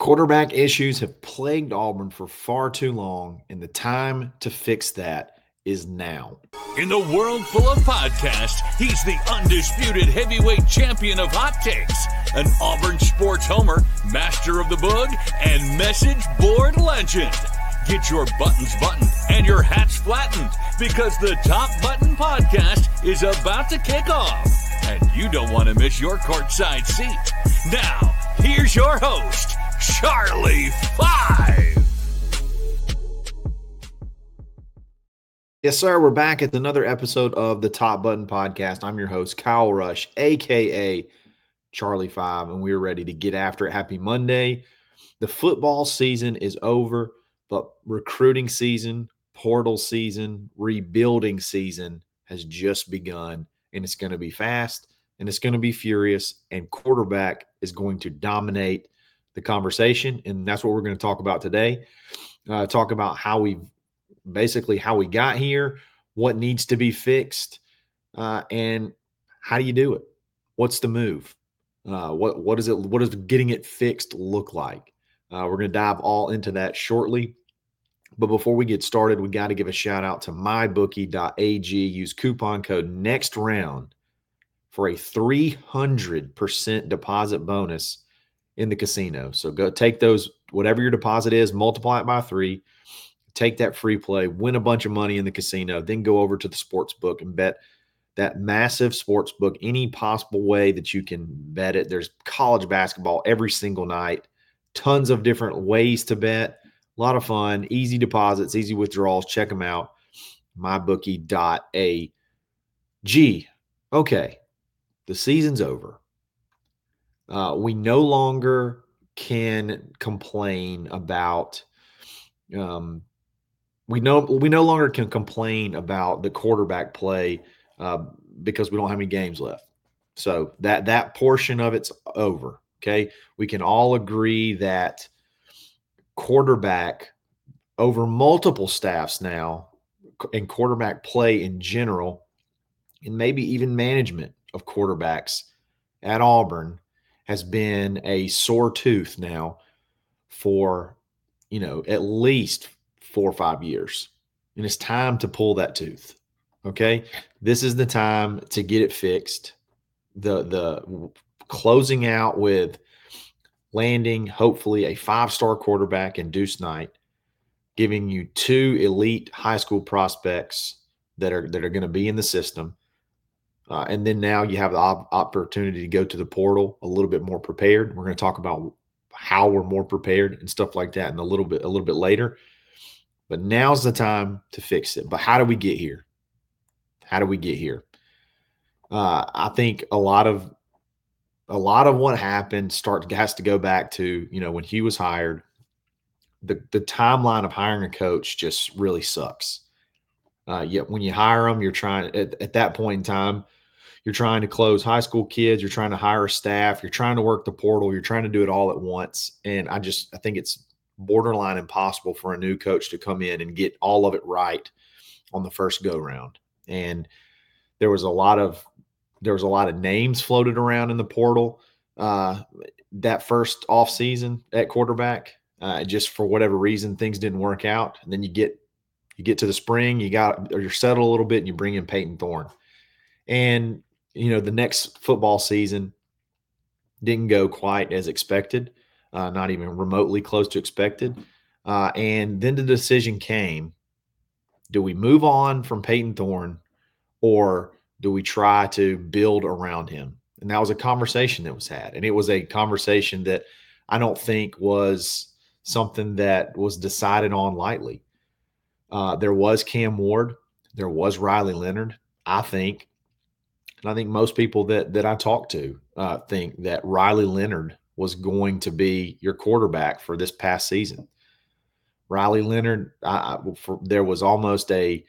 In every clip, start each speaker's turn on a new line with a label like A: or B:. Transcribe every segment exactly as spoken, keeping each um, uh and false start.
A: Quarterback issues have plagued Auburn for far too long, and the time to fix that is now.
B: In the world full of podcasts, he's the undisputed heavyweight champion of hot takes, an Auburn sports homer, master of the boog, and message board legend. Get your buttons buttoned and your hats flattened because the Top Button Podcast is about to kick off, and you don't want to miss your courtside seat. Now, here's your host, Charlie Five.
A: Yes, sir. We're back at another episode of the Top Button Podcast. I'm your host, Kyle Rush, a k a. Charlie Five, and we're ready to get after it. Happy Monday. The football season is over, but recruiting season, portal season, rebuilding season has just begun, and it's going to be fast, and it's going to be furious, and quarterback is going to dominate the conversation, and that's what we're going to talk about today. Uh, talk about how we basically how we got here, what needs to be fixed, uh, and how do you do it? What's the move? Uh, what what is it? What does getting it fixed look like? Uh, we're going to dive all into that shortly. But before we get started, we got to give a shout out to my bookie dot a g. Use coupon code NEXTROUND for a three hundred percent deposit bonus in the casino. So go take those, whatever your deposit is, multiply it by three, take that free play, win a bunch of money in the casino, then go over to the sports book and bet that massive sports book any possible way that you can bet it. There's college basketball every single night, tons of different ways to bet, a lot of fun, easy deposits, easy withdrawals. Check them out, my bookie dot a g. Okay, the season's over. Uh, we no longer can complain about um, we know we no longer can complain about the quarterback play uh, because we don't have any games left. So that that portion of it's over. Okay, we can all agree that quarterback over multiple staffs now, and quarterback play in general, and maybe even management of quarterbacks at Auburn has been a sore tooth now for, you know, at least four or five years. And it's time to pull that tooth. Okay. This is the time to get it fixed. The, the closing out with landing, hopefully, a five-star quarterback in Deuce Knight, giving you two elite high school prospects that are, that are going to be in the system. Uh, and then now you have the op- opportunity to go to the portal a little bit more prepared. We're going to talk about how we're more prepared and stuff like that in a little bit, a little bit later. But now's the time to fix it. But how do we get here? How do we get here? Uh, I think a lot of a lot of what happened start has to go back to, you know, when he was hired. The the timeline of hiring a coach just really sucks. Uh, yet when you hire them, you're trying at, at that point in time. You're trying to close high school kids. You're trying to hire a staff. You're trying to work the portal. You're trying to do it all at once. And I just I think it's borderline impossible for a new coach to come in and get all of it right on the first go round. And there was a lot of there was a lot of names floated around in the portal uh, that first off season at quarterback. Uh, just for whatever reason, things didn't work out. And then you get you get to the spring, you got or you're settled a little bit, and you bring in Peyton Thorne. And you know, the next football season didn't go quite as expected, uh, not even remotely close to expected. Uh, and then the decision came, do we move on from Peyton Thorne or do we try to build around him? And that was a conversation that was had. And it was a conversation that I don't think was something that was decided on lightly. Uh, there was Cam Ward. There was Riley Leonard. I think And I think most people that that I talk to uh, think that Riley Leonard was going to be your quarterback for this past season. Riley Leonard, I, for, there was almost a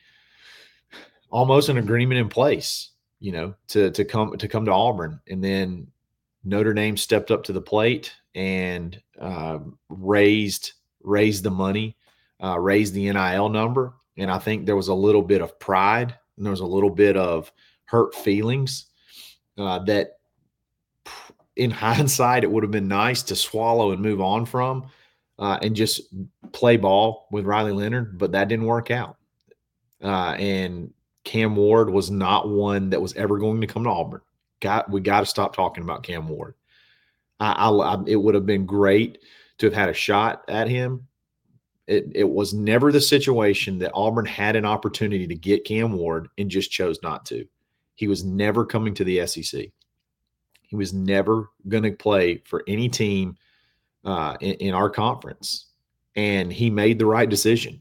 A: almost an agreement in place, you know, to to come to come to Auburn, and then Notre Dame stepped up to the plate and uh, raised raised the money, uh, raised the N I L number, and I think there was a little bit of pride and there was a little bit of hurt feelings uh, that in hindsight, it would have been nice to swallow and move on from uh, and just play ball with Riley Leonard, but that didn't work out. Uh, and Cam Ward was not one that was ever going to come to Auburn. Got we got to stop talking about Cam Ward. I, I, I, it would have been great to have had a shot at him. It, it was never the situation that Auburn had an opportunity to get Cam Ward and just chose not to. He was never coming to the S E C. He was never going to play for any team uh, in, in our conference, and he made the right decision.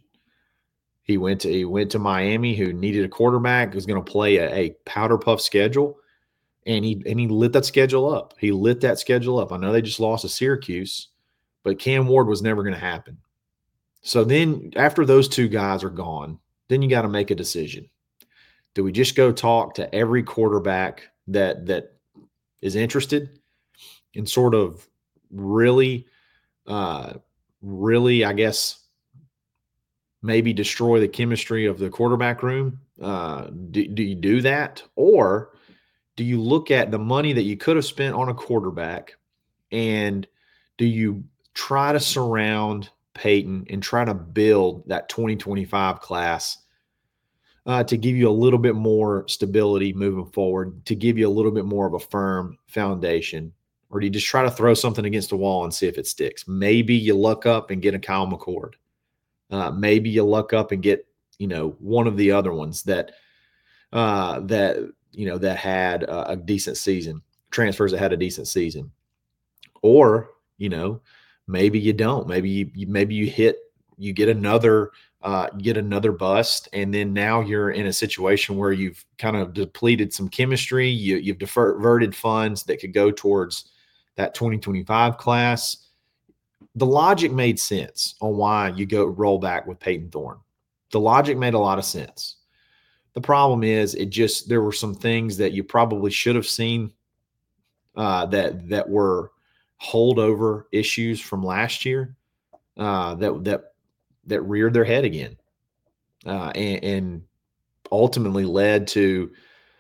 A: He went to he went to Miami, who needed a quarterback, who's going to play a, a powder puff schedule, and he and he lit that schedule up. He lit that schedule up. I know they just lost to Syracuse, but Cam Ward was never going to happen. So then, after those two guys are gone, then you got to make a decision. Do we just go talk to every quarterback that that is interested and sort of really, uh, really, I guess, maybe destroy the chemistry of the quarterback room? Uh, do, do you do that? Or do you look at the money that you could have spent on a quarterback and do you try to surround Peyton and try to build that twenty twenty-five class uh, to give you a little bit more stability moving forward, to give you a little bit more of a firm foundation? Or do you just try to throw something against the wall and see if it sticks? Maybe you luck up and get a Kyle McCord. Uh, maybe you luck up and get, you know, one of the other ones that, uh, that, you know, that had a, a decent season, transfers that had a decent season. Or, you know, maybe you don't. Maybe you, you maybe you hit, you get another, uh, you get another bust, and then now you're in a situation where you've kind of depleted some chemistry. You, you've diverted funds that could go towards that twenty twenty-five class. The logic made sense on why you go roll back with Peyton Thorne. The logic made a lot of sense. The problem is it just, there were some things that you probably should have seen uh, that, that were holdover issues from last year uh, that, that, that reared their head again uh, and, and ultimately led to,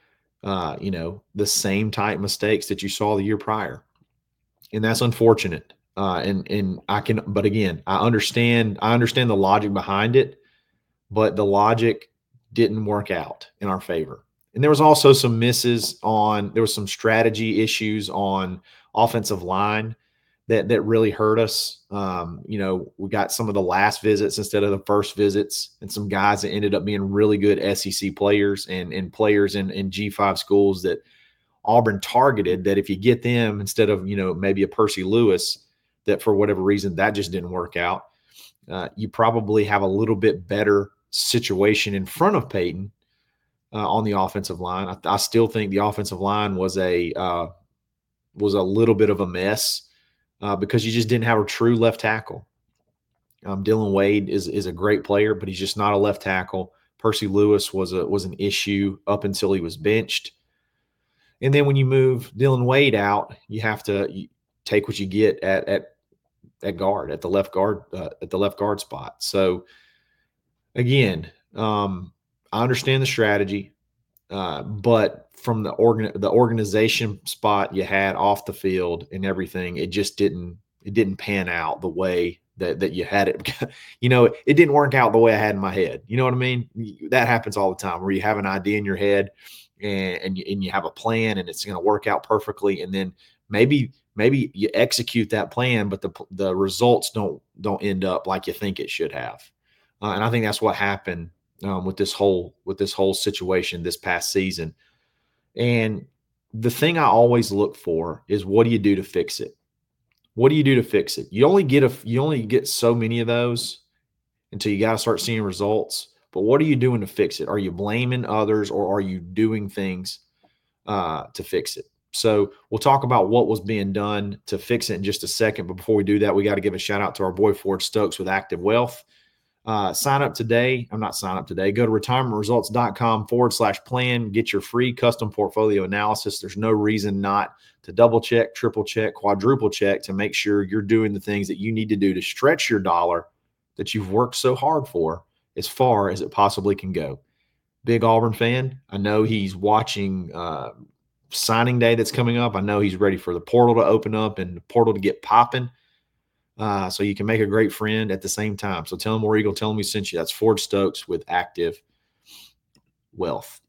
A: uh, you know, the same type mistakes that you saw the year prior. And that's unfortunate. Uh, and and I can, but again, I understand. I understand the logic behind it, but the logic didn't work out in our favor. And there was also some misses on. There was some strategy issues on offensive line that that really hurt us. Um, you know, we got some of the last visits instead of the first visits, and some guys that ended up being really good S E C players and and players in in G five schools that Auburn targeted. That if you get them instead of, you know, maybe a Percy Lewis, that for whatever reason that just didn't work out. Uh, you probably have a little bit better situation in front of Peyton uh, on the offensive line. I, I still think the offensive line was a uh, was a little bit of a mess uh, because you just didn't have a true left tackle. Um, Dylan Wade is is a great player, but he's just not a left tackle. Percy Lewis was a was an issue up until he was benched. And then when you move Dylan Wade out, you have to you take what you get at at at guard, at the left guard, uh, at the left guard spot. So again, um, I understand the strategy, uh, but from the organ the organization spot you had off the field and everything, it just didn't it didn't pan out the way that that you had it. You know, it didn't work out the way I had in my head. You know what I mean? That happens all the time where you have an idea in your head and and you, and you have a plan and it's going to work out perfectly, and then maybe. Maybe you execute that plan, but the the results don't don't end up like you think it should have, uh, and I think that's what happened um, with this whole with this whole situation this past season. And the thing I always look for is, what do you do to fix it? What do you do to fix it? You only get a you only get so many of those until you got to start seeing results. But what are you doing to fix it? Are you blaming others, or are you doing things uh, to fix it? So we'll talk about what was being done to fix it in just a second. But before we do that, we got to give a shout out to our boy Ford Stokes with Active Wealth. Uh, sign up today. I'm not sign up today. Go to retirementresults.com forward slash plan. Get your free custom portfolio analysis. There's no reason not to double check, triple check, quadruple check to make sure you're doing the things that you need to do to stretch your dollar that you've worked so hard for as far as it possibly can go. Big Auburn fan. I know he's watching uh, signing day that's coming up. I know he's ready for the portal to open up and the portal to get popping. Uh, so you can make a great friend at the same time. So tell him War Eagle, tell him we sent you. That's Ford Stokes with Active Wealth.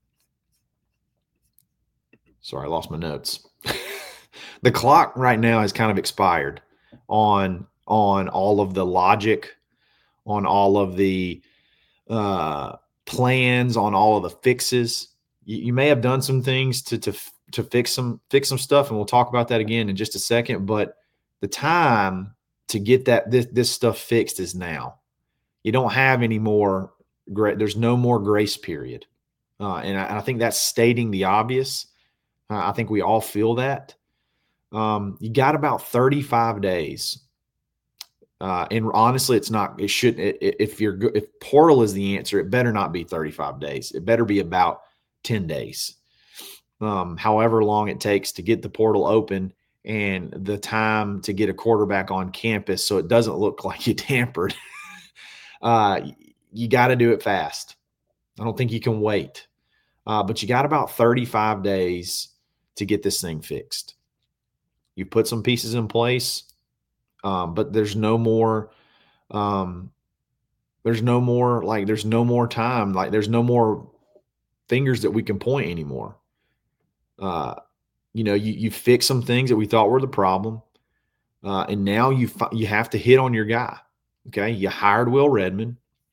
A: Sorry, I lost my notes. The clock right now has kind of expired on on all of the logic, on all of the uh, plans, on all of the fixes. You, you may have done some things to to to fix some fix some stuff, and we'll talk about that again in just a second. But the time to get that this this stuff fixed is now. You don't have any more. There's no more grace period, uh, and I, I think that's stating the obvious. Uh, I think we all feel that. Um, you got about thirty-five days. Uh, and honestly, it's not, it shouldn't, it, if you're, if portal is the answer, it better not be thirty-five days. It better be about ten days. Um, however long it takes to get the portal open and the time to get a quarterback on campus so it doesn't look like you tampered. uh, you got to do it fast. I don't think you can wait. Uh, but you got about thirty-five days to get this thing fixed. You put some pieces in place, um, but there's no more, um, there's no more, like, there's no more time. Like, there's no more fingers that we can point anymore. Uh, you know, you, you fix some things that we thought were the problem. Uh, and now you, you have to hit on your guy. Okay. You hired Will Redmond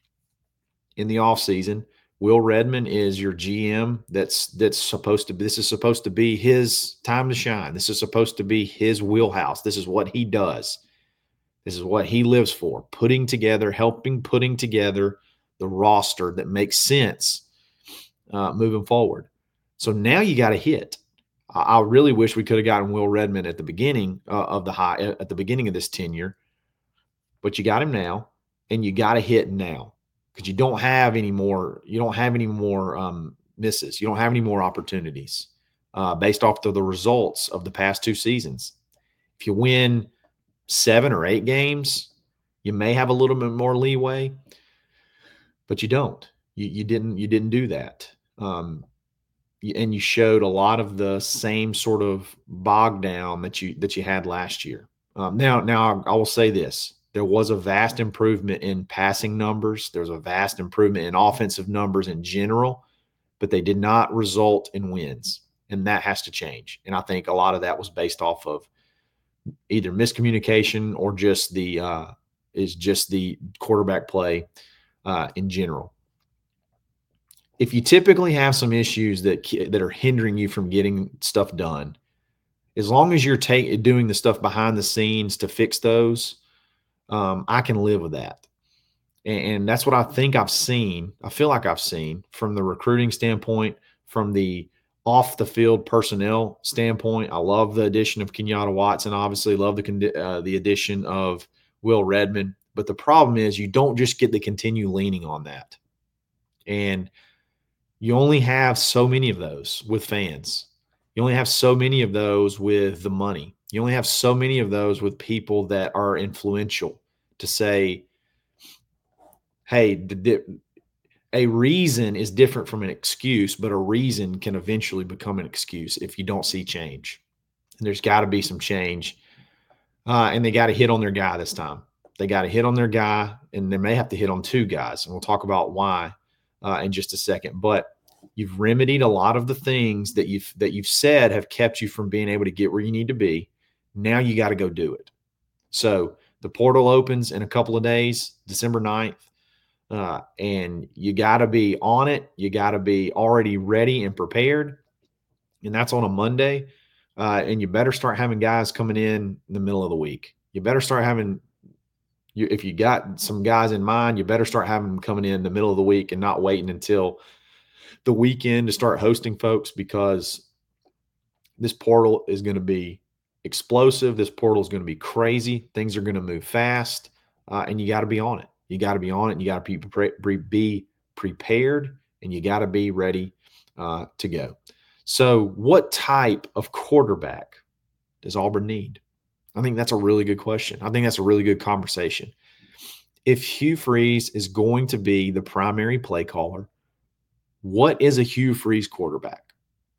A: in the offseason. Will Redmond is your G M. That's that's supposed to be, this is supposed to be his time to shine. This is supposed to be his wheelhouse. This is what he does. This is what he lives for, putting together, helping putting together the roster that makes sense uh, moving forward. So now you got to hit. I, I really wish we could have gotten Will Redmond at the beginning uh, of the high, at the beginning of this tenure, but you got him now, and you got to hit now. Because you don't have any more, you don't have any more um, misses. You don't have any more opportunities uh, based off of the results of the past two seasons. If you win seven or eight games, you may have a little bit more leeway, but you don't. You, you didn't. You didn't do that, um, and you showed a lot of the same sort of bog down that you that you had last year. Um, now, now I will say this. There was a vast improvement in passing numbers. There was a vast improvement in offensive numbers in general, but they did not result in wins, and that has to change. And I think a lot of that was based off of either miscommunication or just the uh, is just the quarterback play uh, in general. If you typically have some issues that that are hindering you from getting stuff done, as long as you're take, doing the stuff behind the scenes to fix those, Um, I can live with that. And, and that's what I think I've seen. I feel like I've seen from the recruiting standpoint, from the off the field personnel standpoint. I love the addition of Kenyatta Watson. Obviously love the, uh, the addition of Will Redmond. But the problem is you don't just get to continue leaning on that. And you only have so many of those with fans. You only have so many of those with the money. You only have so many of those with people that are influential to say, hey, a reason is different from an excuse, but a reason can eventually become an excuse if you don't see change. And there's got to be some change. Uh, and they got to hit on their guy this time. They got to hit on their guy, and they may have to hit on two guys. And we'll talk about why uh, in just a second. But you've remedied a lot of the things that you've that you've said have kept you from being able to get where you need to be. Now you got to go do it. So the portal opens in a couple of days, December ninth, uh, and you got to be on it. You got to be already ready and prepared, and that's on a Monday. Uh, and you better start having guys coming in, in the middle of the week. You better start having you, – if you got some guys in mind, you better start having them coming in the middle of the week and not waiting until the weekend to start hosting folks, because this portal is going to be explosive. This portal is going to be crazy. Things are going to move fast, uh, and you got to be on it. You got to be on it. And you got to be, pre- be prepared, and you got to be ready uh, to go. So what type of quarterback does Auburn need? I think that's a really good question. I think that's a really good conversation. If Hugh Freeze is going to be the primary play caller, what is a Hugh Freeze quarterback?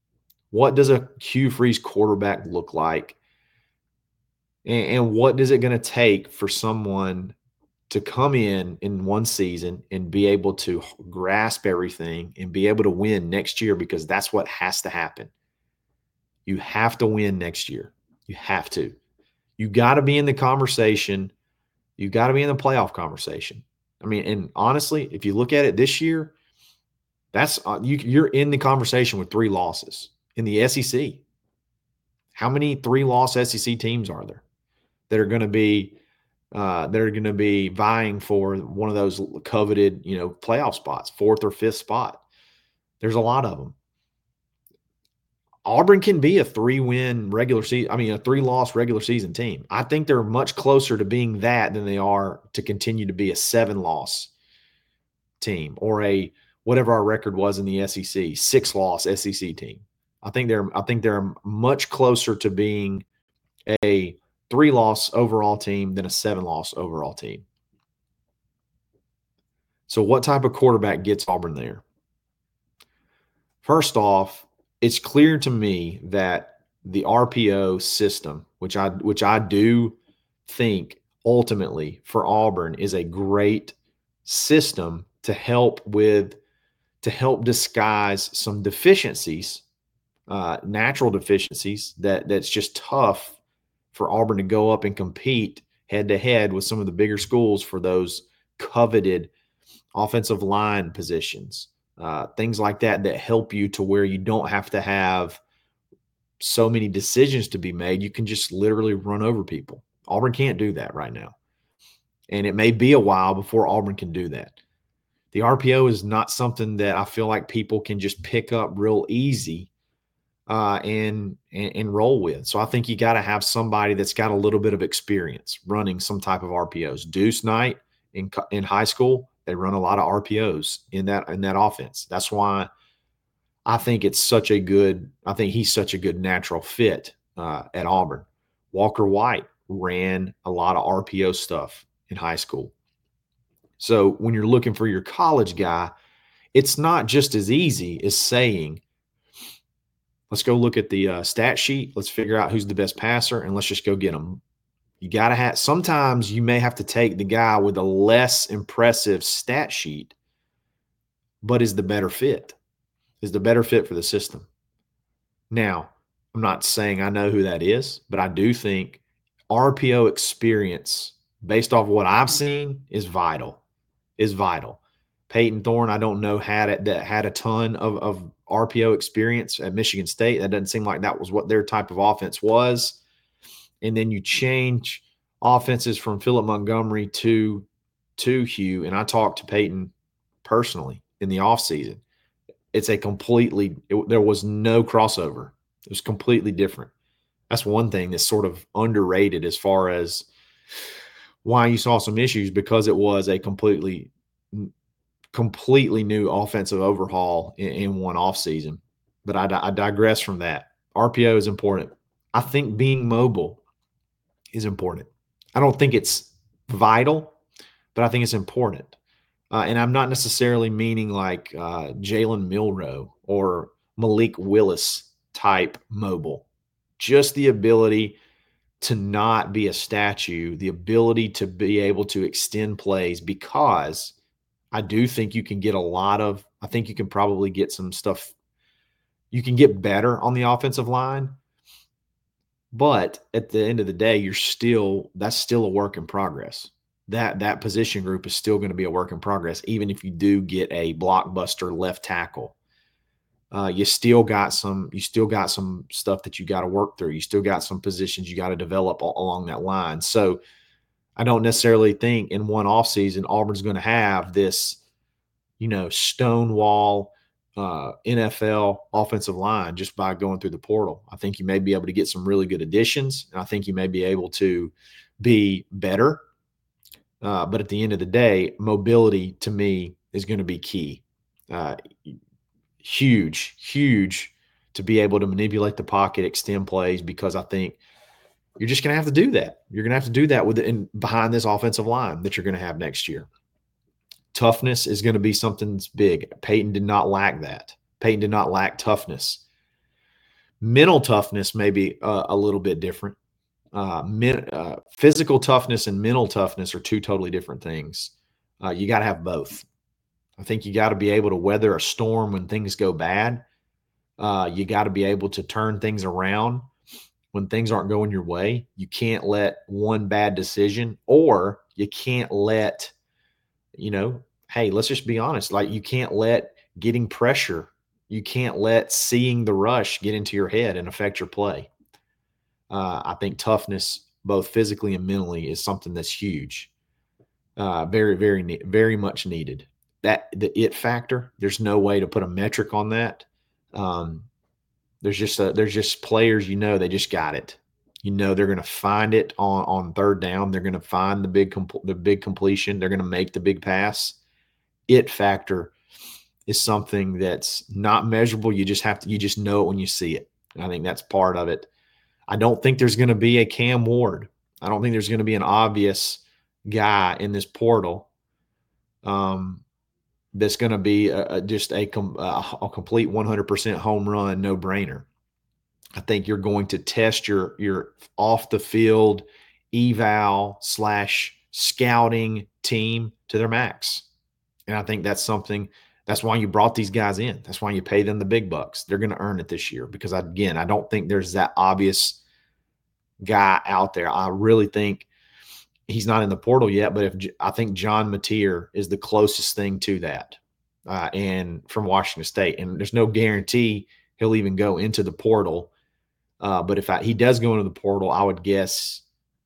A: What does a Hugh Freeze quarterback look like? And, and what is it going to take for someone to come in in one season and be able to grasp everything and be able to win next year? Because that's what has to happen. You have to win next year. You have to. You got to be in the conversation. You got to be in the playoff conversation. I mean, and honestly, if you look at it this year, that's uh, you, you're in the conversation with three losses in the S E C. How many three-loss S E C teams are there that are going to be uh, that are going to be vying for one of those coveted, you know, playoff spots, fourth or fifth spot? There's a lot of them. Auburn can be a three-win regular season, I mean, a three-loss regular season team. I think they're much closer to being that than they are to continue to be a seven-loss team or a whatever our record was in the S E C, six-loss S E C team. I think they're I think they're much closer to being a three-loss overall team than a seven-loss overall team. So what type of quarterback gets Auburn there? First off, it's clear to me that the R P O system, which I which I do think ultimately for Auburn is a great system to help with to help disguise some deficiencies, uh, natural deficiencies that that's just tough for Auburn to go up and compete head to head with some of the bigger schools for those coveted offensive line positions. Uh, things like that that help you to where you don't have to have so many decisions to be made. You can just literally run over people. Auburn can't do that right now. And it may be a while before Auburn can do that. The R P O is not something that I feel like people can just pick up real easy uh, and, and, and roll with. So I think you got to have somebody that's got a little bit of experience running some type of R P Os. Deuce Knight in, in high school, they run a lot of R P Os in that in that offense. That's why I think it's such a good – I think he's such a good natural fit uh, at Auburn. Walker White ran a lot of R P O stuff in high school. So when you're looking for your college guy, it's not just as easy as saying, let's go look at the uh, stat sheet, let's figure out who's the best passer, and let's just go get him. You got to have – sometimes you may have to take the guy with a less impressive stat sheet, but is the better fit, is the better fit for the system. Now, I'm not saying I know who that is, but I do think R P O experience, based off what I've seen, is vital, is vital. Peyton Thorne, I don't know, had it, that had a ton of, of R P O experience at Michigan State. That doesn't seem like that was what their type of offense was. And then you change offenses from Philip Montgomery to, to Hugh. And I talked to Peyton personally in the offseason. It's a completely it, – there was no crossover. It was completely different. That's one thing that's sort of underrated as far as why you saw some issues, because it was a completely completely new offensive overhaul in, in one offseason. But I, I digress from that. R P O is important. I think being mobile is important. I don't think it's vital, but I think it's important. Uh, and I'm not necessarily meaning like uh, Jalen Milroe or Malik Willis type mobile. Just the ability to not be a statue, the ability to be able to extend plays, because I do think you can get a lot of – I think you can probably get some stuff – you can get better on the offensive line. But at the end of the day, you're still – that's still a work in progress. That that position group is still going to be a work in progress, even if you do get a blockbuster left tackle. Uh, you still got some you still got some stuff that you got to work through. You still got some positions you got to develop all, along that line. So I don't necessarily think in one offseason Auburn's going to have this, you know, stonewall uh, N F L offensive line just by going through the portal. I think you may be able to get some really good additions, and I think you may be able to be better. Uh, but at the end of the day, mobility to me is going to be key. Uh, huge, huge to be able to manipulate the pocket, extend plays, because I think you're just going to have to do that. You're going to have to do that with it in, behind this offensive line that you're going to have next year. Toughness is going to be something that's big. Peyton did not lack that. Peyton did not lack toughness. Mental toughness may be uh, a little bit different. Uh, men, uh, physical toughness and mental toughness are two totally different things. Uh, you got to have both. I think you got to be able to weather a storm when things go bad. Uh, you got to be able to turn things around when things aren't going your way. You can't let one bad decision, or you can't let, you know, hey, let's just be honest. Like, you can't let getting pressure, you can't let seeing the rush get into your head and affect your play. Uh, I think toughness, both physically and mentally, is something that's huge. Uh, very, very, very much needed. That the it factor, there's no way to put a metric on that. Um, there's just a, there's just players, you know, they just got it. You know, they're going to find it on on third down. They're going to find the big the big completion. They're going to make the big pass. It factor is something that's not measurable. You just have to, you just know it when you see it. And I think that's part of it. I don't think there's going to be a Cam Ward. I don't think there's going to be an obvious guy in this portal um, that's going to be a, a, just a, a, a complete one hundred percent home run, no brainer. I think you're going to test your your off the field eval slash scouting team to their max. And I think that's something, that's why you brought these guys in. That's why you pay them the big bucks. They're going to earn it this year because, again, I don't think there's that obvious guy out there. I really think he's not in the portal yet, but if I think John Mateer is the closest thing to that, uh, and from Washington State. And there's no guarantee he'll even go into the portal. Uh, but if I, he does go into the portal, I would guess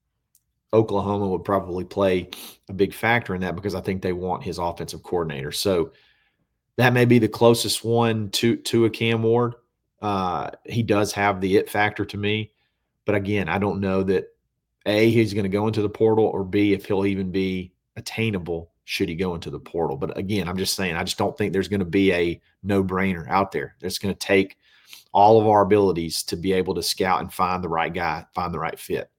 A: Oklahoma would probably play a big factor in that because I think they want his offensive coordinator. So that may be the closest one to, to a Cam Ward. Uh, he does have the it factor to me. But again, I don't know that A, he's going to go into the portal, or B, if he'll even be attainable should he go into the portal. But again, I'm just saying, I just don't think there's going to be a no-brainer out there. It's going to take all of our abilities to be able to scout and find the right guy, find the right fit.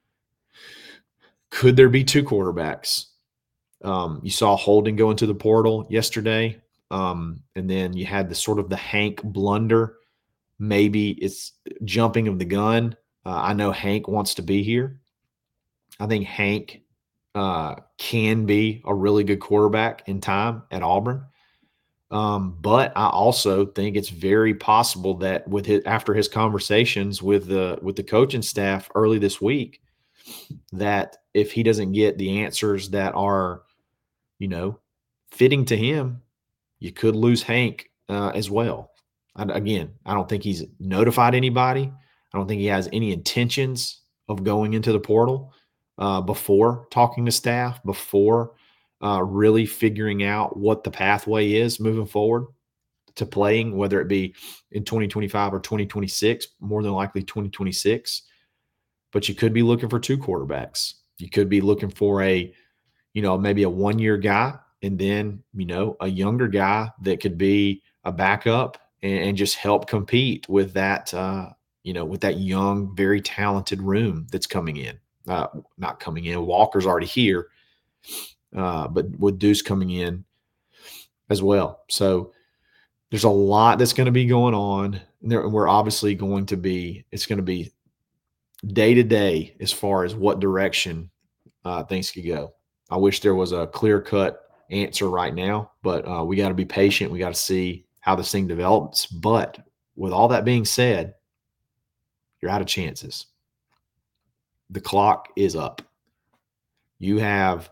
A: Could there be two quarterbacks? Um, you saw Holden go into the portal yesterday, um, and then you had the sort of the Hank blunder. Maybe it's jumping of the gun. Uh, I know Hank wants to be here. I think Hank uh, can be a really good quarterback in time at Auburn. Um, but I also think it's very possible that with his, after his conversations with the with the coaching staff early this week, that if he doesn't get the answers that are, you know, fitting to him, you could lose Hank uh, as well. And again, I don't think he's notified anybody. I don't think he has any intentions of going into the portal uh, before talking to staff, before uh, really figuring out what the pathway is moving forward to playing, whether it be in twenty twenty-five or twenty twenty-six, more than likely twenty twenty-six. But you could be looking for two quarterbacks. You could be looking for a, you know, maybe a one-year guy and then, you know, a younger guy that could be a backup and, and just help compete with that, uh, you know, with that young, very talented room that's coming in. Uh, not coming in. Walker's already here, uh, but with Deuce coming in as well. So there's a lot that's going to be going on. And there, we're obviously going to be, it's going to be day to day as far as what direction uh, things could go. I wish there was a clear-cut answer right now, but uh, we got to be patient. We got to see how this thing develops. But with all that being said, you're out of chances. The clock is up. You have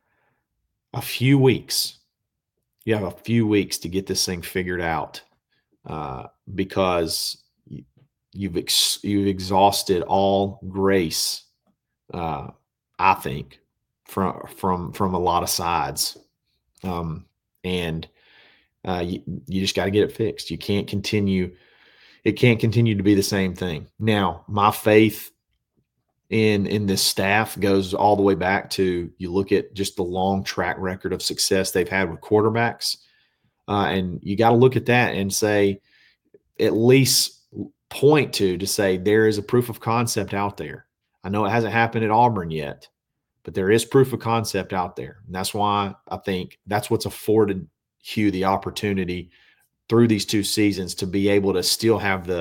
A: a few weeks. You have a few weeks to get this thing figured out uh, because you've ex- you've exhausted all grace, uh, I think, from from from a lot of sides, um, and uh, you, you just got to get it fixed. You can't continue. It can't continue to be the same thing. Now, my faith in in this staff goes all the way back to, you look at just the long track record of success they've had with quarterbacks, uh, and you got to look at that and say, at least point to to say there is a proof of concept out there. I know it hasn't happened at Auburn yet, but there is proof of concept out there. And that's why I think that's what's afforded Hugh the opportunity through these two seasons to be able to still have the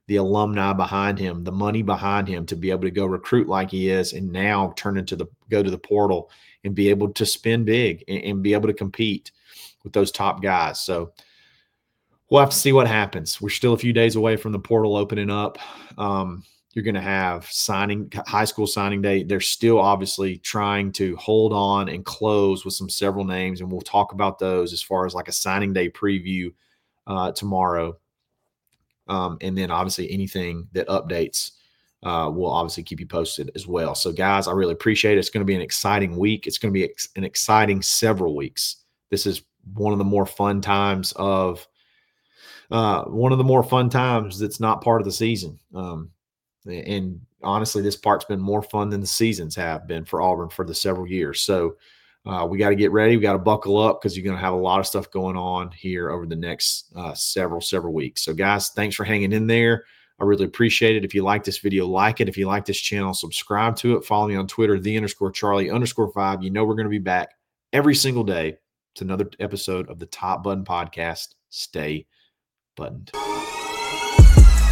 A: the alumni behind him, the money behind him to be able to go recruit like he is, and now turn into the go to the portal and be able to spend big and, and be able to compete with those top guys. So we'll have to see what happens. We're still a few days away from the portal opening up. Um, you're going to have signing high school signing day. They're still obviously trying to hold on and close with some several names, and we'll talk about those as far as like a signing day preview uh, tomorrow. Um, and then obviously anything that updates, uh, we'll obviously keep you posted as well. So guys, I really appreciate it. It's going to be an exciting week. It's going to be ex- an exciting several weeks. This is one of the more fun times of uh, one of the more fun times that's not part of the season. Um, and honestly, this part's been more fun than the seasons have been for Auburn for the several years. So Uh, we got to get ready. We got to buckle up because you're going to have a lot of stuff going on here over the next uh, several, several weeks. So, guys, thanks for hanging in there. I really appreciate it. If you like this video, like it. If you like this channel, subscribe to it. Follow me on Twitter, the underscore Charlie underscore five. You know we're going to be back every single day to another episode of the Top Button Podcast. Stay buttoned.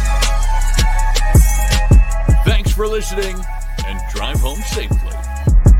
B: Thanks for listening, and drive home safely.